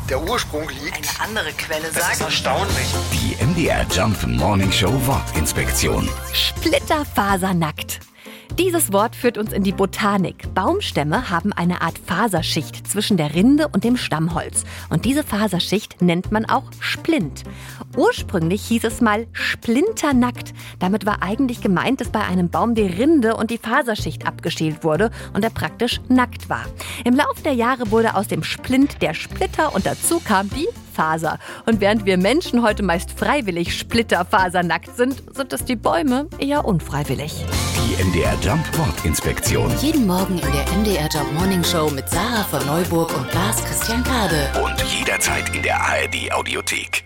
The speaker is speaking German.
der Ursprung liegt. Eine andere Quelle Das sagt... ist erstaunlich. Die MDR Jump Morning Show Wortinspektion. Splitterfasernackt. Dieses Wort führt uns in die Botanik. Baumstämme haben eine Art Faserschicht zwischen der Rinde und dem Stammholz. Und diese Faserschicht nennt man auch Splint. Ursprünglich hieß es mal splinternackt. Damit war eigentlich gemeint, dass bei einem Baum die Rinde und die Faserschicht abgeschält wurde und er praktisch nackt war. Im Laufe der Jahre wurde aus dem Splint der Splitter und dazu kam die Faser. Und während wir Menschen heute meist freiwillig splitterfasernackt sind, sind es die Bäume eher unfreiwillig. Die MDR Jump Wortinspektion. Jeden Morgen in der MDR Jump Morning Show mit Sarah von Neuburg und Lars Christian Kade. Und jederzeit in der ARD Audiothek.